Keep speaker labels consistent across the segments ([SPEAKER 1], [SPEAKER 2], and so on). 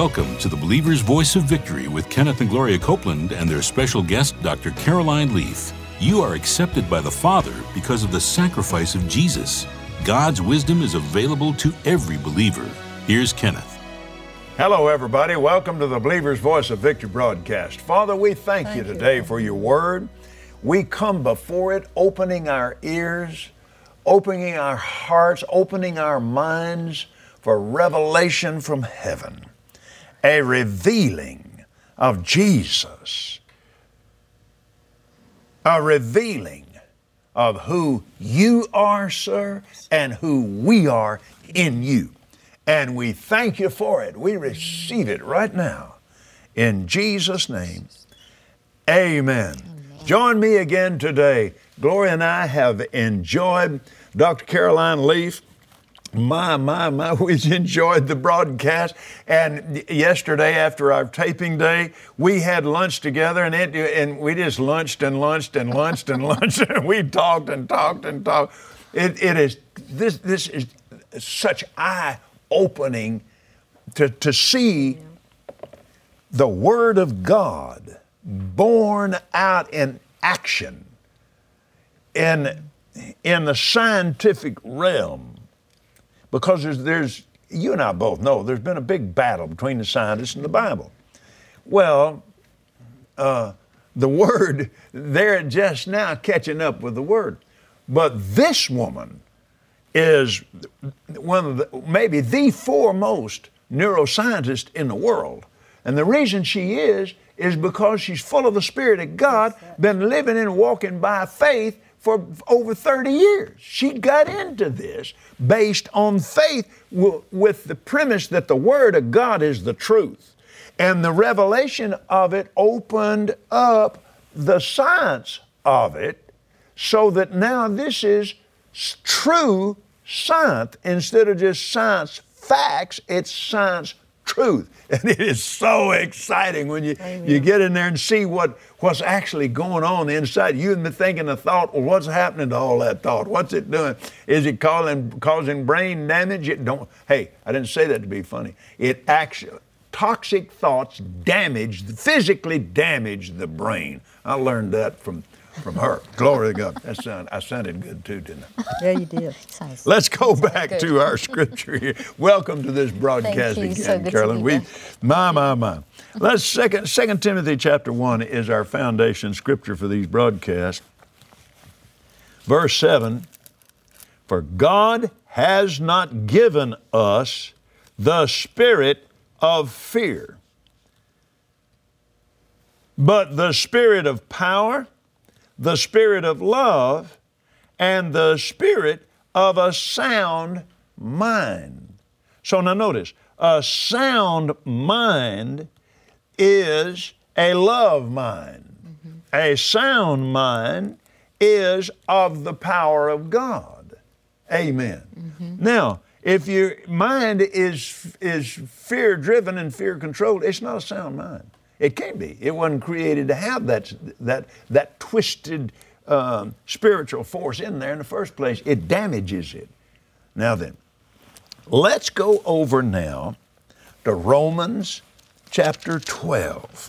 [SPEAKER 1] Welcome to the Believer's Voice of Victory with Kenneth and Gloria Copeland and their special guest, Dr. Caroline Leaf. You are accepted by the Father because of the sacrifice of Jesus. God's wisdom is available to every believer. Here's Kenneth.
[SPEAKER 2] Hello, everybody. Welcome to the Believer's Voice of Victory broadcast. Father, we thank you today for your word. We come before it, opening our ears, opening our hearts, opening our minds for revelation from heaven, a revealing of Jesus, a revealing of who you are, sir, and who we are in you. And we thank you for it. We receive it right now. In Jesus' name, amen. Join me again today. Gloria and I have enjoyed Dr. Caroline Leaf. We've enjoyed the broadcast. And yesterday, after our taping day, we had lunch together, and we just lunched and lunched and lunched and lunched, and we talked and talked and talked. This is such eye-opening to see the Word of God born out in action in the scientific realm. Because there's, you and I both know, there's been a big battle between the scientists and the Bible. Well, the Word, they're just now catching up with the Word. But this woman is one of maybe the foremost neuroscientist in the world. And the reason she is because she's full of the Spirit of God, been living and walking by faith for over 30 years. She got into this based on faith with the premise that the Word of God is the truth. And the revelation of it opened up the science of it so that now this is true science. Instead of just science facts, it's science truth. And it is so exciting when you get in there and see what's actually going on inside. You've been thinking a thought, well, what's happening to all that thought? What's it doing? Is it causing brain damage? Hey, I didn't say that to be funny. It actually, toxic thoughts physically damage the brain. I learned that from her. Glory to God. I sounded good too, didn't I?
[SPEAKER 3] Yeah, you did.
[SPEAKER 2] Let's go back to our scripture here. Welcome to this broadcast again,
[SPEAKER 3] so
[SPEAKER 2] Carolyn. Let's 2 Timothy chapter 1 is our foundation scripture for these broadcasts. Verse 7, for God has not given us the spirit of fear, but the spirit of power, the spirit of love, and the spirit of a sound mind. So now notice, a sound mind is a love mind. Mm-hmm. A sound mind is of the power of God. Amen. Mm-hmm. Now, if your mind is fear-driven and fear-controlled, it's not a sound mind. It can't be. It wasn't created to have that twisted spiritual force in there in the first place. It damages it. Now then, let's go over now to Romans chapter 12.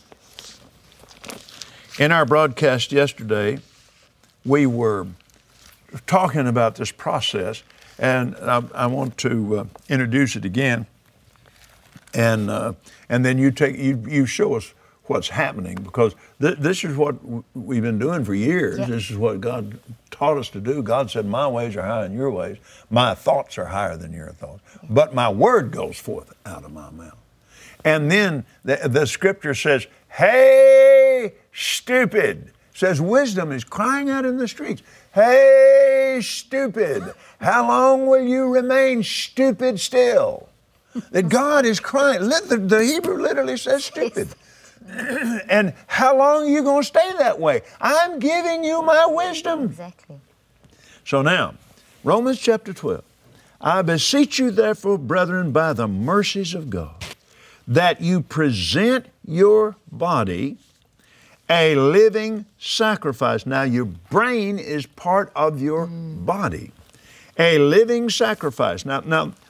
[SPEAKER 2] In our broadcast yesterday, we were talking about this process, and I want to introduce it again. And then you show us what's happening, because this is what we've been doing for years. Yeah. This is what God taught us to do. God said, my ways are higher than your ways. My thoughts are higher than your thoughts. But my word goes forth out of my mouth. And then the scripture says, hey, stupid. It says wisdom is crying out in the streets. Hey, stupid. How long will you remain stupid still? That God is crying. The Hebrew literally says stupid. And how long are you going to stay that way? I'm giving you my wisdom.
[SPEAKER 3] Exactly.
[SPEAKER 2] So now, Romans chapter 12. I beseech you therefore, brethren, by the mercies of God, that you present your body a living sacrifice. Now, your brain is part of your body. A living sacrifice. Now,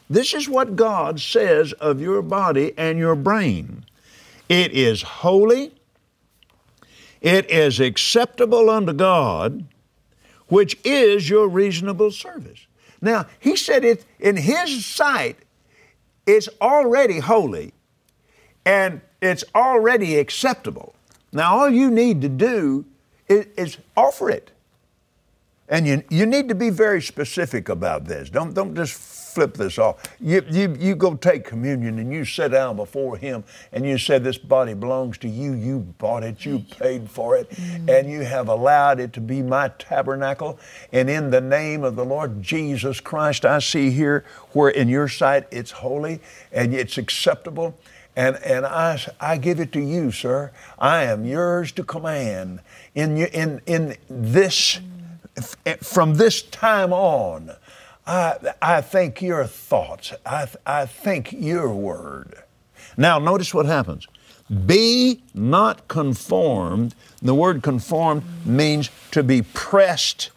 [SPEAKER 2] this is what God says of your body and your brain. It is holy, it is acceptable unto God, which is your reasonable service. Now, he said it in his sight, it's already holy and it's already acceptable. Now, all you need to do is offer it. And you need to be very specific about this. Don't just flip this off. You go take communion and you sit down before Him and you say, this body belongs to you. You bought it. You paid for it. And you have allowed it to be my tabernacle. And in the name of the Lord Jesus Christ, I see here where in your sight it's holy and it's acceptable. And I give it to you, sir. I am yours to command. In this, from this time on, I think your thoughts. I think your word. Now, notice what happens. Be not conformed. The word conformed means to be pressed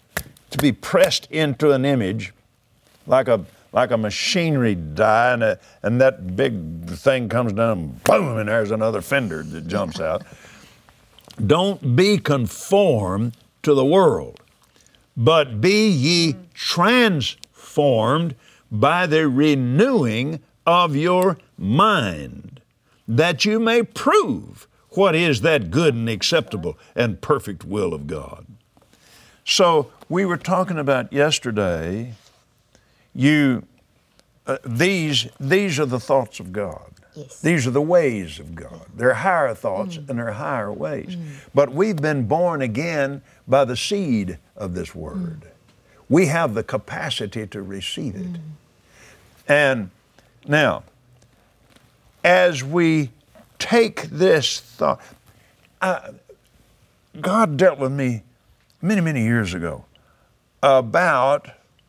[SPEAKER 2] into an image, like a machinery die, and that big thing comes down, boom, and there's another fender that jumps out. Don't be conformed to the world, but be ye transformed by the renewing of your mind, that you may prove what is that good and acceptable and perfect will of God. So we were talking about yesterday, these are the thoughts of God.
[SPEAKER 3] Yes.
[SPEAKER 2] These are the ways of God. They're higher thoughts and they're higher ways. But we've been born again by the seed of this word. We have the capacity to receive it. And now, as we take this thought, God dealt with me many, many years ago about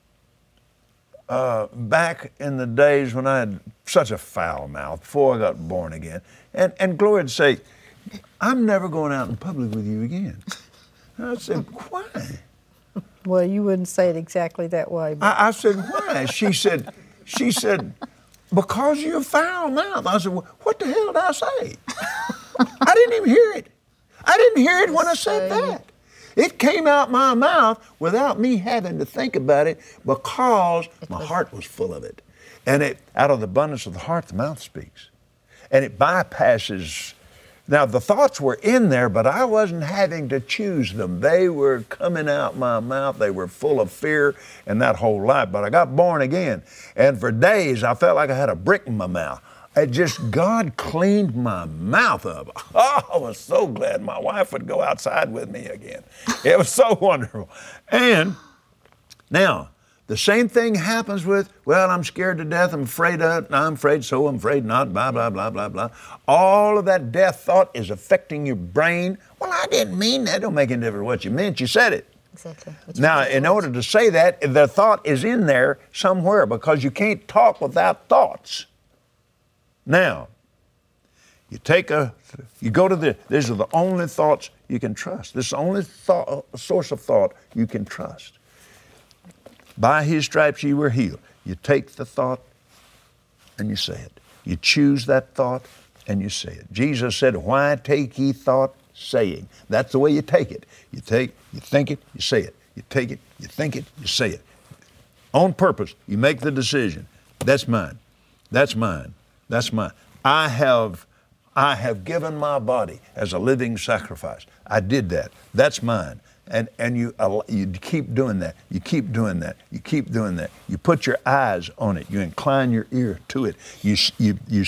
[SPEAKER 2] back in the days when I had such a foul mouth before I got born again. And Gloria would say, I'm never going out in public with you again. And I said, why?
[SPEAKER 3] Well, you wouldn't say it exactly that way. But
[SPEAKER 2] I said, why? She said, because you're foul mouth. I said, well, what the hell did I say? I didn't even hear it. I didn't hear it when I said that. It came out my mouth without me having to think about it because my heart was full of it. And out of the abundance of the heart, the mouth speaks. And it bypasses. Now, the thoughts were in there, but I wasn't having to choose them. They were coming out my mouth. They were full of fear and that whole life. But I got born again. And for days, I felt like I had a brick in my mouth. God cleaned my mouth up. Oh, I was so glad my wife would go outside with me again. It was so wonderful. And now, the same thing happens with, well, I'm scared to death, I'm afraid of it, I'm afraid so, I'm afraid not, blah, blah, blah, blah, blah. All of that death thought is affecting your brain. Well, I didn't mean that. Don't make any difference what you meant. You said it.
[SPEAKER 3] exactly.
[SPEAKER 2] Now, in order to say that, the thought is in there somewhere because you can't talk without thoughts. Now, you go to these are the only thoughts you can trust. This is the only source of thought you can trust. By His stripes ye were healed. You take the thought and you say it. You choose that thought and you say it. Jesus said, why take ye thought saying? That's the way you take it. You think it, you say it. You take it, you think it, you say it. On purpose, you make the decision. That's mine. That's mine. That's mine. I have given my body as a living sacrifice. I did that. That's mine. And you keep doing that. You keep doing that. You keep doing that. You put your eyes on it. You incline your ear to it. You see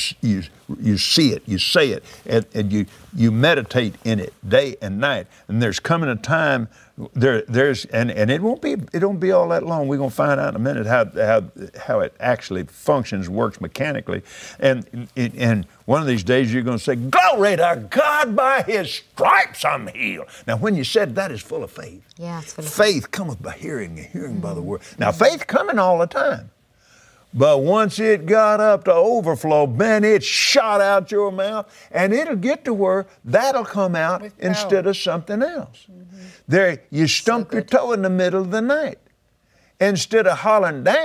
[SPEAKER 2] it. You say it. And you meditate in it day and night. And there's coming a time and it won't be all that long. We're gonna find out in a minute how it actually functions, works mechanically. And one of these days you're gonna say, glory to God, by His stripes I'm healed. Now when you said that is full of faith.
[SPEAKER 3] Yeah, it's full of
[SPEAKER 2] faith cometh by hearing, and hearing by the word. Now faith coming all the time. But once it got up to overflow, man, it shot out your mouth, and it'll get to where that'll come out instead of something else. There, you stump your toe in the middle of the night. Instead of hollering, damn,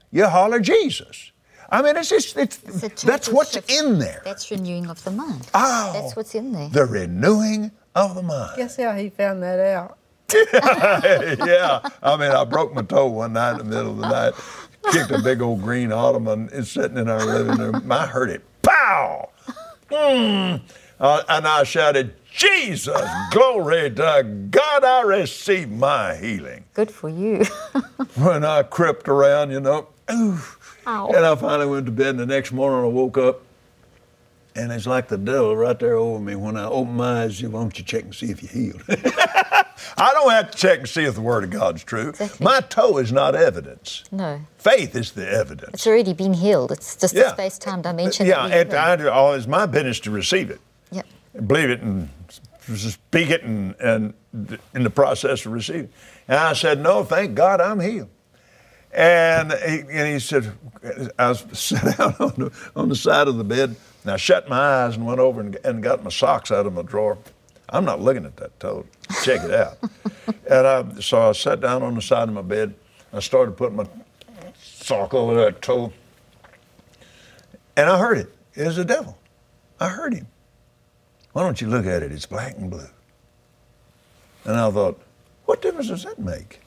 [SPEAKER 2] you holler Jesus. I mean,
[SPEAKER 4] It's a
[SPEAKER 2] that's
[SPEAKER 4] total
[SPEAKER 2] what's
[SPEAKER 4] shift.
[SPEAKER 2] in there.
[SPEAKER 4] That's renewing of the mind.
[SPEAKER 2] Oh,
[SPEAKER 4] That's what's in there.
[SPEAKER 2] the renewing of the mind.
[SPEAKER 3] Guess how he found that out?
[SPEAKER 2] Yeah, I mean, I broke my toe one night in the middle of the night, kicked a big old green ottoman, it's sitting in our living room. I heard it, pow! And I shouted, Jesus, glory to God, I received my healing.
[SPEAKER 4] Good for you.
[SPEAKER 2] When I crept around, you know, oof.
[SPEAKER 4] Ow.
[SPEAKER 2] And I finally went to bed, and the next morning I woke up, and it's like the devil right there over me. When I open my eyes, why don't you check and see if you're healed? I don't have to check and see if the Word of God's true.
[SPEAKER 4] Exactly.
[SPEAKER 2] My toe is not evidence.
[SPEAKER 4] No.
[SPEAKER 2] Faith is the evidence.
[SPEAKER 4] It's already been healed. It's just the space-time dimension.
[SPEAKER 2] Yeah,
[SPEAKER 4] that
[SPEAKER 2] it's my business to receive it,
[SPEAKER 4] Yep.
[SPEAKER 2] believe it, and speak it, and in the process of receiving. And I said, no, thank God I'm healed. And he said, I was sat down on the side of the bed, and I shut my eyes and went over and got my socks out of my drawer. I'm not looking at that toe. Check it out. And so I sat down on the side of my bed. I started putting my sock over that toe. And I heard it. It was the devil. I heard him. Why don't you look at it? It's black and blue. And I thought, what difference does that make?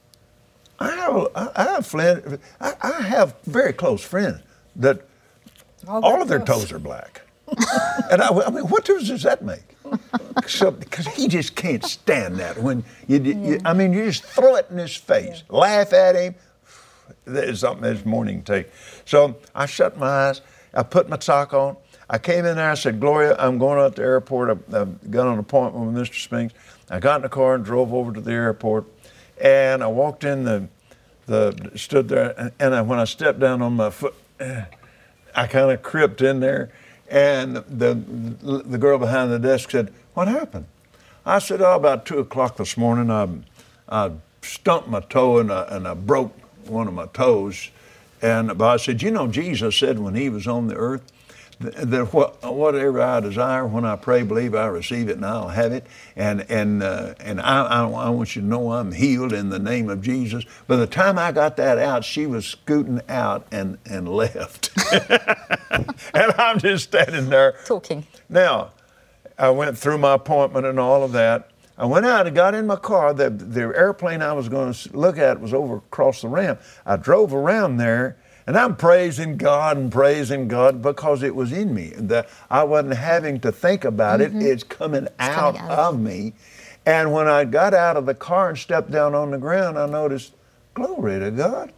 [SPEAKER 2] I have very close friends that all of their toes are black. And I mean, what difference does that make? Because he just can't stand that. When you just throw it in his face, laugh at him. There's something this morning to take. So I shut my eyes. I put my sock on. I came in there. I said, Gloria, I'm going out to the airport. I've got an appointment with Mr. Spinks. I got in the car and drove over to the airport. And I walked in, stood there, and when I stepped down on my foot, I kind of crept in there, and the girl behind the desk said, what happened? I said, about 2 o'clock this morning, I stumped my toe and I broke one of my toes. But I said, Jesus said when he was on the earth, that whatever I desire, when I pray, believe I receive it, and I'll have it. And I want you to know I'm healed in the name of Jesus. By the time I got that out, she was scooting out and left. And I'm just standing there
[SPEAKER 4] talking.
[SPEAKER 2] Now, I went through my appointment and all of that. I went out and got in my car. The airplane I was going to look at was over across the ramp. I drove around there. And I'm praising God because it was in me. I wasn't having to think about it. It's coming out of me. And when I got out of the car and stepped down on the ground, I noticed, glory to God,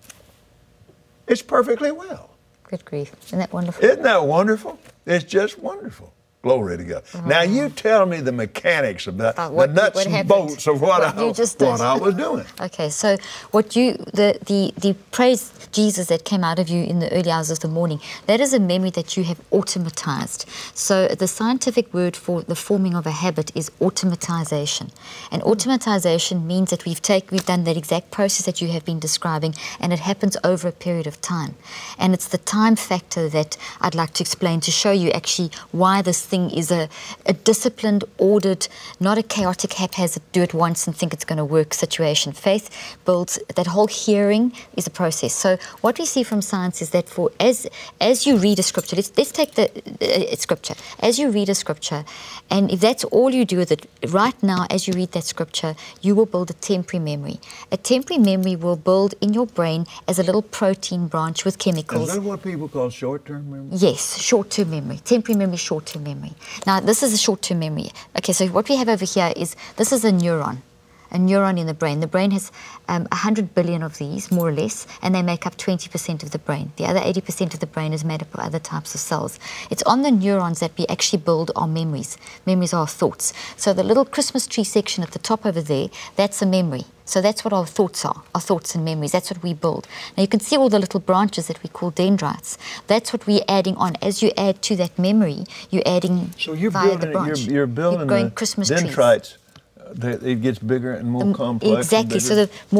[SPEAKER 2] it's perfectly well.
[SPEAKER 4] Good grief. Isn't that wonderful?
[SPEAKER 2] Isn't that wonderful? It's just wonderful. Glory to God. Now you tell me the mechanics about the nuts and bolts of what I was doing.
[SPEAKER 4] Okay, so the praise Jesus that came out of you in the early hours of the morning, that is a memory that you have automatized. So the scientific word for the forming of a habit is automatization. And automatization means that we've done that exact process that you have been describing, and it happens over a period of time. And it's the time factor that I'd like to explain to show you actually why this thing is a disciplined, ordered, not a chaotic, haphazard, do it once and think it's going to work situation. Faith builds, that whole hearing is a process. So what we see from science is that as you read a scripture, let's take the scripture. As you read a scripture, and if that's all you do with it, right now as you read that scripture, you will build a temporary memory. A temporary memory will build in your brain as a little protein branch with chemicals.
[SPEAKER 2] Is that what people call short-term memory?
[SPEAKER 4] Yes, short-term memory. Temporary memory, short-term memory. Now, this is a short-term memory. Okay, so what we have over here is, this is a neuron in the brain. The brain has 100 billion of these, more or less, and they make up 20% of the brain. The other 80% of the brain is made up of other types of cells. It's on the neurons that we actually build our memories. Memories are our thoughts. So the little Christmas tree section at the top over there, that's a memory. So that's what our thoughts are, our thoughts and memories. That's what we build. Now you can see all the little branches that we call dendrites. That's what we're adding on. As you add to that memory, you're adding via the branch.
[SPEAKER 2] You're building the
[SPEAKER 4] Christmas
[SPEAKER 2] dendrites. It gets bigger and more complex.
[SPEAKER 4] Exactly. So the more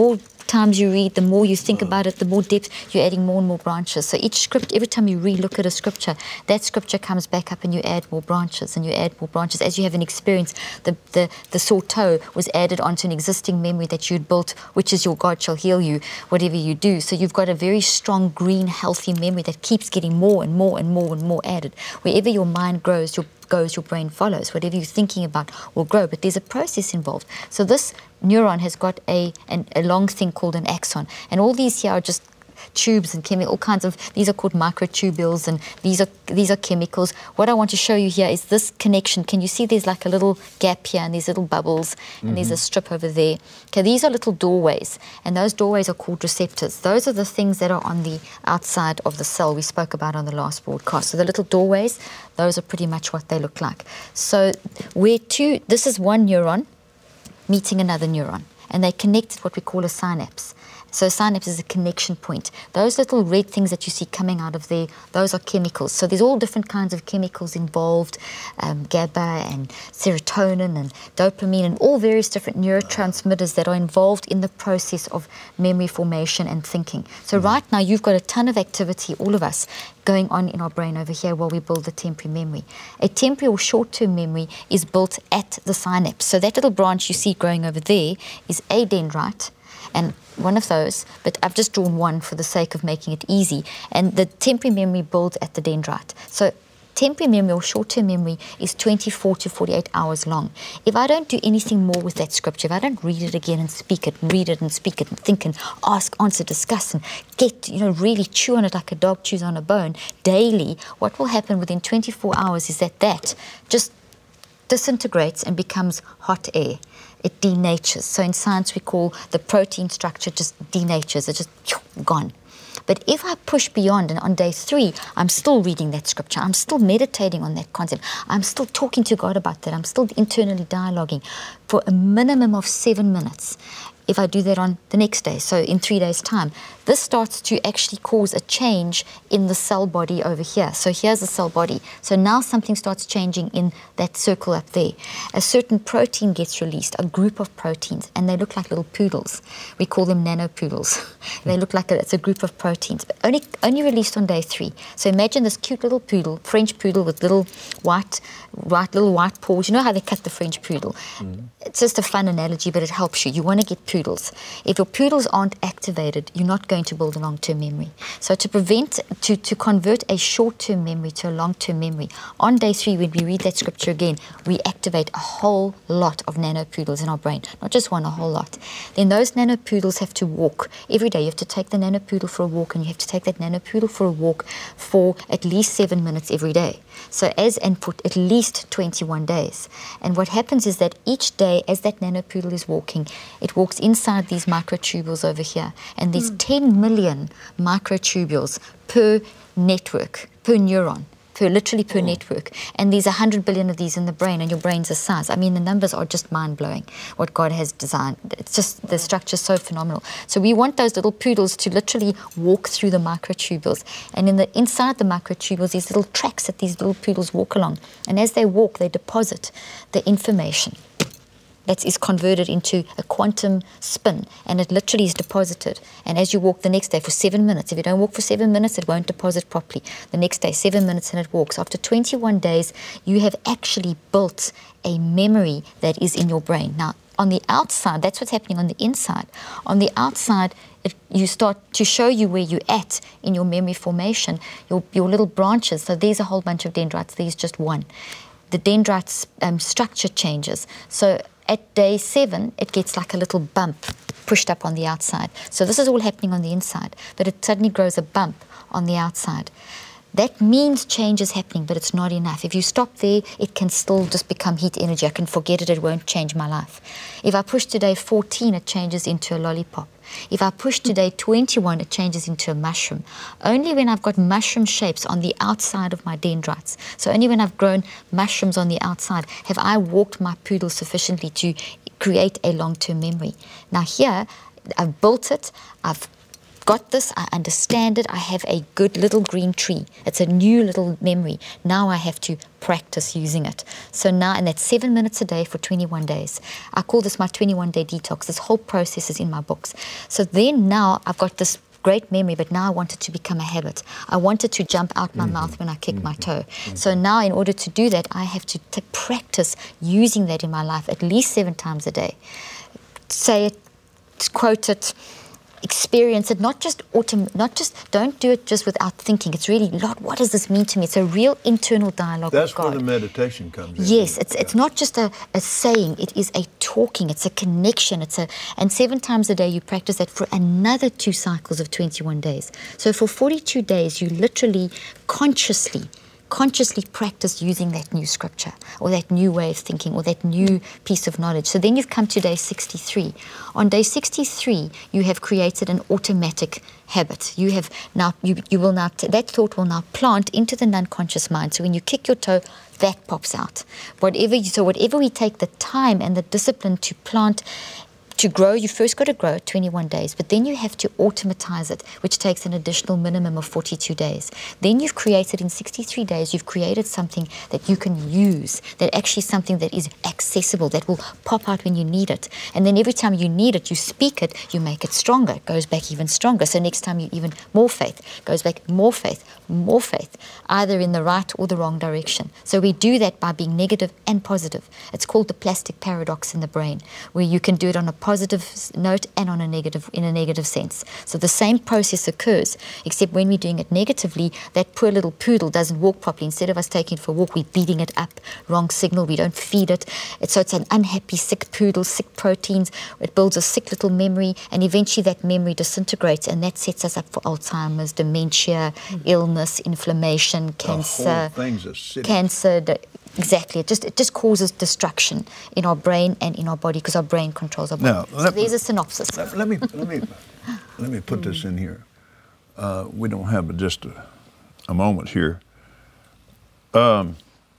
[SPEAKER 4] times you read, the more you think about it, the more depth, you're adding more and more branches. So each script, every time you re-look at a scripture, that scripture comes back up and you add more branches and you add more branches. As you have an experience, the sore toe was added onto an existing memory that you'd built, which is your God shall heal you, whatever you do. So you've got a very strong, green, healthy memory that keeps getting more and more and more and more added. Wherever your mind grows, your brain follows. Whatever you're thinking about will grow, but there's a process involved. So this neuron has got a long thing called an axon, and all these here are just tubes and chemical, all kinds of, these are called microtubules, and these are chemicals. What I want to show you here is this connection. Can you see there's like a little gap here and these little bubbles, and there's a strip over there. Okay, these are little doorways, and those doorways are called receptors. Those are the things that are on the outside of the cell we spoke about on the last broadcast. So the little doorways, those are pretty much what they look like. So this is one neuron meeting another neuron, and they connect at what we call a synapse. So a synapse is a connection point. Those little red things that you see coming out of there, those are chemicals. So there's all different kinds of chemicals involved, GABA and serotonin and dopamine and all various different neurotransmitters that are involved in the process of memory formation and thinking. So right now you've got a ton of activity, all of us, going on in our brain over here while we build the temporary memory. A temporary or short-term memory is built at the synapse. So that little branch you see growing over there is a dendrite, and one of those, but I've just drawn one for the sake of making it easy. And the temporary memory builds at the dendrite. So temporary memory or short-term memory is 24 to 48 hours long. If I don't do anything more with that scripture, if I don't read it again and speak it, and read it and speak it and think and ask, answer, discuss and get, really chew on it like a dog chews on a bone daily, what will happen within 24 hours is that just disintegrates and becomes hot air. It denatures. So in science we call the protein structure just denatures. It's just gone. But if I push beyond, and on day 3, I'm still reading that scripture, I'm still meditating on that concept, I'm still talking to God about that, I'm still internally dialoguing for a minimum of 7 minutes. If I do that on the next day, so in 3 days' time, this starts to actually cause a change in the cell body over here. So here's the cell body. So now something starts changing in that circle up there. A certain protein gets released, a group of proteins, and they look like little poodles. We call them nanopoodles. They look like it's a group of proteins, but only released on day 3. So imagine this cute little poodle, French poodle with little white paws. You know how they cut the French poodle? It's just a fun analogy, but it helps you. You want to get poodles. If your poodles aren't activated, you're not going to build a long-term memory. So to convert a short-term memory to a long-term memory, on day 3, when we read that scripture again, we activate a whole lot of nanopoodles in our brain. Not just one, a whole lot. Then those nanopoodles have to walk every day. You have to take the nanopoodle for a walk, and you have to take that nanopoodle for a walk for at least 7 minutes every day. So and for at least 21 days. And what happens is that each day, as that nanopoodle is walking, it walks inside these microtubules over here. And there's 10 million microtubules per network, per neuron. Literally per network. And there's 100 billion of these in the brain, and your brain's the size. I mean, the numbers are just mind-blowing, what God has designed. It's just, the structure's so phenomenal. So we want those little poodles to literally walk through the microtubules. And inside the microtubules, these little tracks that these little poodles walk along. And as they walk, they deposit the information that is converted into a quantum spin, and it literally is deposited. And as you walk the next day for 7 minutes, if you don't walk for 7 minutes, it won't deposit properly. The next day, 7 minutes, and it walks. After 21 days, you have actually built a memory that is in your brain. Now, on the outside, that's what's happening on the inside. On the outside, you start to show you where you're at in your memory formation, your little branches. So there's a whole bunch of dendrites. There's just one. The dendrite's structure changes. So at day 7, it gets like a little bump pushed up on the outside. So this is all happening on the inside, but it suddenly grows a bump on the outside. That means change is happening, but it's not enough. If you stop there, it can still just become heat energy. I can forget it won't change my life. If I push to day 14, it changes into a lollipop. If I push to day 21, it changes into a mushroom. Only when I've got mushroom shapes on the outside of my dendrites, so only when I've grown mushrooms on the outside, have I walked my poodle sufficiently to create a long-term memory. Now here, I've built it, I've got this, I understand it, I have a good little green tree. It's a new little memory. Now I have to practice using it. So now, and that's 7 minutes a day for 21 days. I call this my 21-day detox. This whole process is in my books. So then now I've got this great memory, but now I want it to become a habit. I want it to jump out my mouth when I kick my toe. So now in order to do that, I have to practice using that in my life at least 7 times a day. Say it, quote it, experience it, not just don't do it just without thinking. It's really, Lord, what does this mean to me? It's a real internal dialogue with God.
[SPEAKER 2] That's where the meditation comes in.
[SPEAKER 4] Yes, it's not just a saying, it is a talking, it's a connection, and 7 times a day you practice that for another 2 cycles of 21 days. So for 42 days you literally consciously practice using that new scripture or that new way of thinking or that new piece of knowledge. So then you've come to day 63. On day 63, you have created an automatic habit. You have now, you will now, that thought will now plant into the non-conscious mind. So when you kick your toe, that pops out. Whatever we take the time and the discipline to plant, to grow, you first got to grow 21 days, but then you have to automatize it, which takes an additional minimum of 42 days. Then you've created, in 63 days, you've created something that you can use, that actually something that is accessible, that will pop out when you need it. And then every time you need it, you speak it, you make it stronger. It goes back even stronger. So next time you even more faith, goes back more faith, either in the right or the wrong direction. So we do that by being negative and positive. It's called the plastic paradox in the brain, where you can do it on a positive note and on in a negative sense. So the same process occurs, except when we're doing it negatively, that poor little poodle doesn't walk properly. Instead of us taking it for a walk, we're beating it up, wrong signal, we don't feed it. So it's an unhappy, sick poodle, sick proteins. It builds a sick little memory, and eventually that memory disintegrates, and that sets us up for Alzheimer's, dementia, illness, inflammation, cancer.
[SPEAKER 2] The whole thing's acidic.
[SPEAKER 4] Cancer. Exactly. It just causes destruction in our brain and in our body, because our brain controls our body.
[SPEAKER 2] Now,
[SPEAKER 4] so there's a synopsis.
[SPEAKER 2] Let me put this in here. We don't have but just a moment here. Let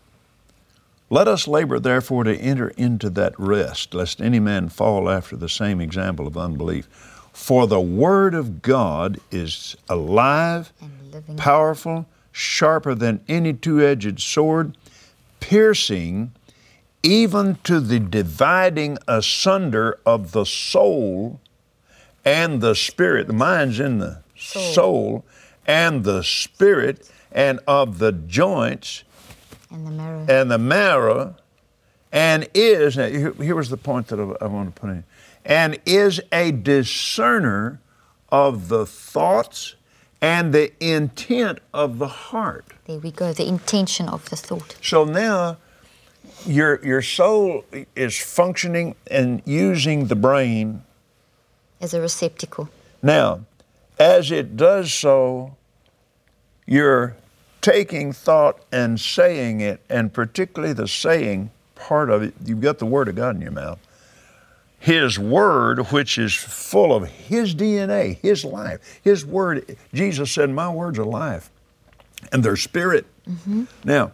[SPEAKER 2] us labor, therefore, to enter into that rest, lest any man fall after the same example of unbelief. For the word of God is alive, and powerful, sharper than any two-edged sword, piercing even to the dividing asunder of the soul and the spirit. The mind's in the soul and the spirit, and of the joints and the marrow, and is, now here was the point that I want to put in, and is a discerner of the thoughts and the intent of the heart.
[SPEAKER 4] There we go, the intention of the thought.
[SPEAKER 2] So now your soul is functioning and using the brain
[SPEAKER 4] as a receptacle.
[SPEAKER 2] Now, as it does so, you're taking thought and saying it, and particularly the saying part of it, you've got the Word of God in your mouth. His Word, which is full of His DNA, His life. His Word, Jesus said, my words are life, and they're spirit. Mm-hmm. Now,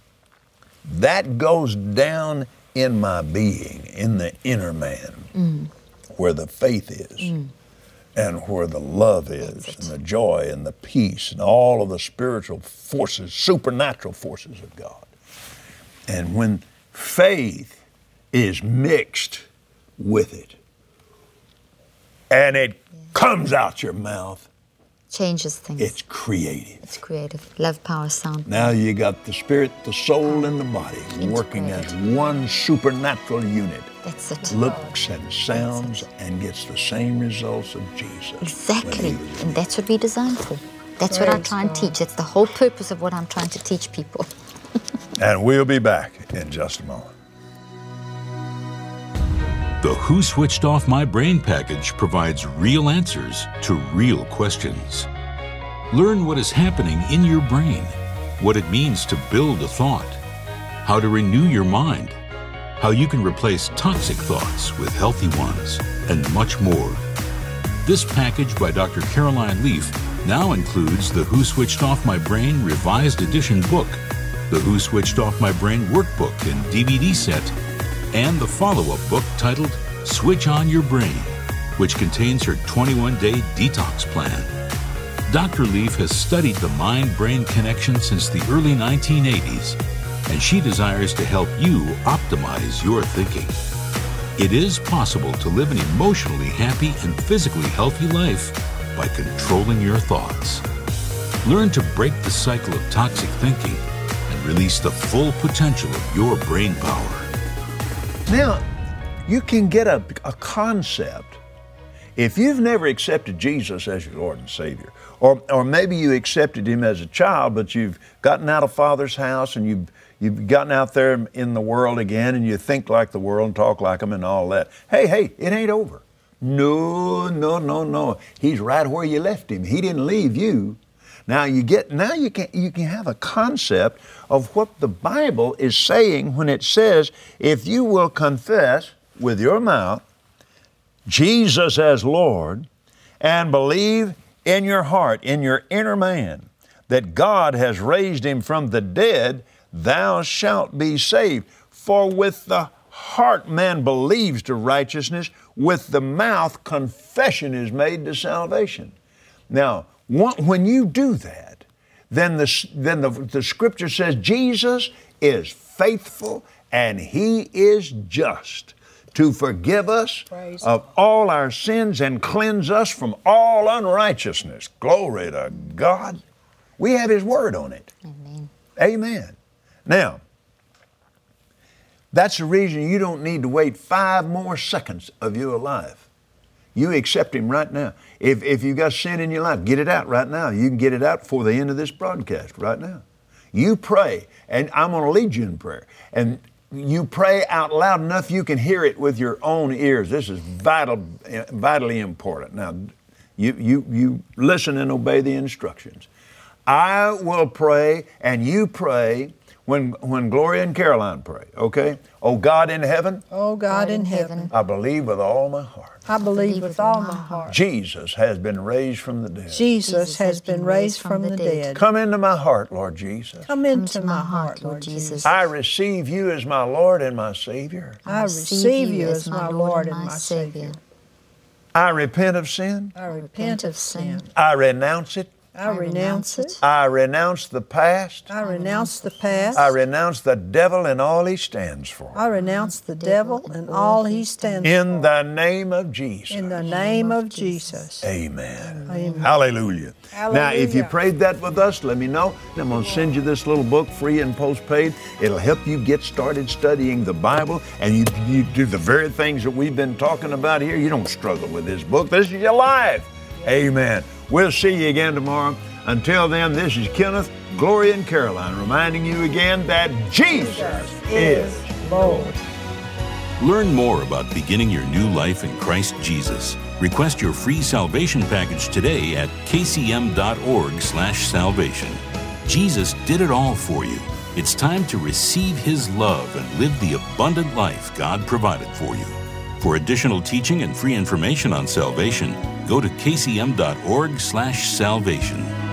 [SPEAKER 2] that goes down in my being, in the inner man, where the faith is, and where the love is, and the joy, and the peace, and all of the spiritual forces, supernatural forces of God. And when faith is mixed with it, and it comes out your mouth,
[SPEAKER 4] changes things.
[SPEAKER 2] It's creative.
[SPEAKER 4] It's creative. Love, power, sound.
[SPEAKER 2] Now you got the spirit, the soul, and the body working as one supernatural unit.
[SPEAKER 4] That's it.
[SPEAKER 2] Looks and sounds and gets the same results of Jesus.
[SPEAKER 4] Exactly. And that's what we're designed for. That's what I try and teach. That's the whole purpose of what I'm trying to teach people.
[SPEAKER 2] And we'll be back in just a moment.
[SPEAKER 1] The Who Switched Off My Brain package provides real answers to real questions. Learn what is happening in your brain, what it means to build a thought, how to renew your mind, how you can replace toxic thoughts with healthy ones, and much more. This package by Dr. Caroline Leaf now includes the Who Switched Off My Brain Revised Edition book, the Who Switched Off My Brain workbook and DVD set, and the follow-up book titled Switch On Your Brain. which contains her 21-day detox plan. Dr. Leaf has studied the mind-brain connection since the early 1980s, and she desires to help you optimize your thinking. It is possible to live an emotionally happy and physically healthy life by controlling your thoughts. Learn to break the cycle of toxic thinking and release the full potential of your brain power.
[SPEAKER 2] Now, you can get a concept. If you've never accepted Jesus as your Lord and Savior, or maybe you accepted Him as a child, but you've gotten out of Father's house and you've gotten out there in the world again and you think like the world and talk like them and all that. Hey, it ain't over. No. He's right where you left Him. He didn't leave you. Now you can have a concept of what the Bible is saying when it says, if you will confess with your mouth Jesus as Lord and believe in your heart, in your inner man, that God has raised Him from the dead, thou shalt be saved. For with the heart man believes to righteousness, with the mouth confession is made to salvation. Now, when you do that, then the Scripture says Jesus is faithful and He is just to forgive us of all our sins and cleanse us from all unrighteousness. Glory to God. We have His Word on it. Amen. Now, that's the reason you don't need to wait 5 more seconds of your life. You accept Him right now. If you've got sin in your life, get it out right now. You can get it out before the end of this broadcast right now. You pray, and I'm going to lead you in prayer. And you pray out loud enough you can hear it with your own ears. This is vitally important. Now, you listen and obey the instructions. I will pray, and you pray when Gloria and Caroline pray, okay? Oh God in heaven.
[SPEAKER 3] Oh God in heaven.
[SPEAKER 2] I believe with all my heart.
[SPEAKER 3] I believe with all my heart.
[SPEAKER 2] Jesus has been raised from the dead.
[SPEAKER 3] Jesus has been raised from the dead.
[SPEAKER 2] Come into my heart, Lord Jesus.
[SPEAKER 3] Come into my heart, Lord Jesus.
[SPEAKER 2] I receive you as my Lord and my Savior.
[SPEAKER 3] I receive you as my Lord and my Savior.
[SPEAKER 2] I repent of sin.
[SPEAKER 3] I repent of sin.
[SPEAKER 2] I renounce it.
[SPEAKER 3] I renounce it.
[SPEAKER 2] I renounce the past.
[SPEAKER 3] I renounce the past.
[SPEAKER 2] I renounce the devil and all he stands for.
[SPEAKER 3] I renounce the devil and all he stands for.
[SPEAKER 2] In the name of Jesus.
[SPEAKER 3] In the name of Jesus.
[SPEAKER 2] Amen.
[SPEAKER 3] Amen.
[SPEAKER 2] Hallelujah.
[SPEAKER 3] Hallelujah.
[SPEAKER 2] Now, if you prayed that with us, let me know. I'm going to send you this little book, free and postpaid. It'll help you get started studying the Bible, and you do the very things that we've been talking about here. You don't struggle with this book. This is your life. Amen. We'll see you again tomorrow. Until then, this is Kenneth, Gloria, and Caroline reminding you again that Jesus is Lord.
[SPEAKER 1] Learn more about beginning your new life in Christ Jesus. Request your free salvation package today at kcm.org/salvation. Jesus did it all for you. It's time to receive His love and live the abundant life God provided for you. For additional teaching and free information on salvation, go to kcm.org/salvation.